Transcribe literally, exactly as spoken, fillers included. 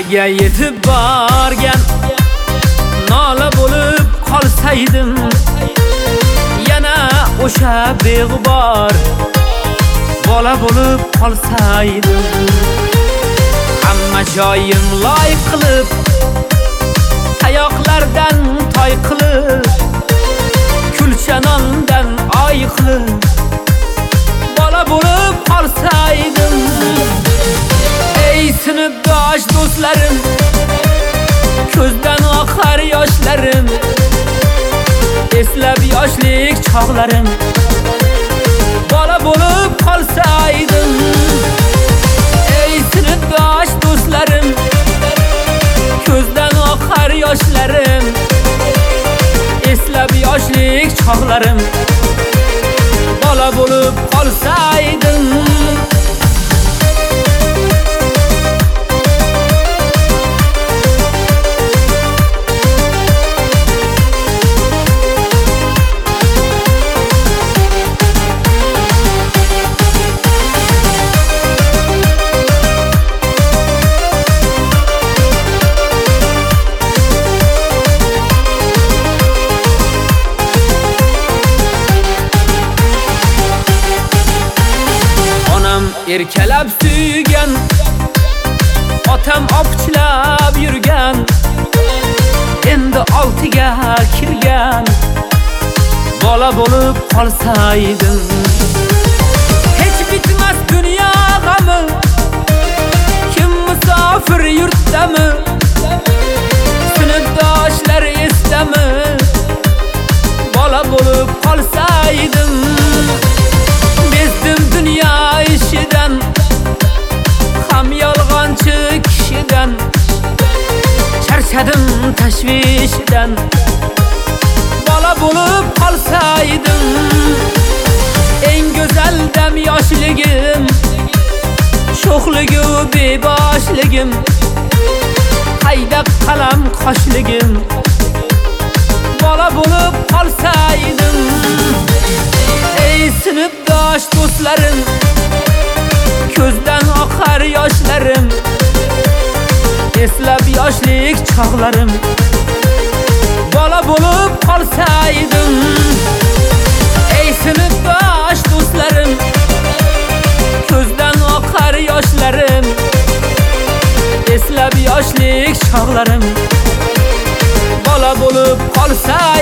Nimaga yetib borgan nola bo'lib qolsaydim, yana o'sha beg'ubor bola bo'lib qolsaydim. Hamma joyim loy qilib, tayoqlardan toy qilib, kulcha nondan oy qilib bola bo'lib qolsaydim. Ey sinfdosh do'stlarim, ko'zdan oqar yoshlarim, eslab yoshlik chog'larim bola bo'lib qolsaydim. Ey sinfdosh do'stlarim, ko'zdan oqar yoshlarim, eslab yoshlik chog'larim bola bo'lib qolsaydim. Erkalab suygan, otam opchilab yurgan, endi oltiga kirgan bola bo'lib qolsaydim. Hech bitmas dunyo g'ami, kim musofir yurtdami, sinfdoshlar esdami bola bo'lib qolsaydim. Bezdim dunyo ishidan, ham yolg'onchi kishidan, charchadim tashvishidan bola bo'lib qolsaydim. Eng go'zal dam yoshligim, sho'xligu beboshligim, qayda qalam qoshligim bola bo'lib qolsaydim. Ey sinfdosh do'stlarim, ko'zdan oqar yoshlarim, eslab yoshlik chog'larim bola bo'lib qolsaydim. Ey sinfdosh do'stlarim, ko'zdan oqar yoshlarim, eslab yoshlik chog'larim bola bo'lib qolsaydim.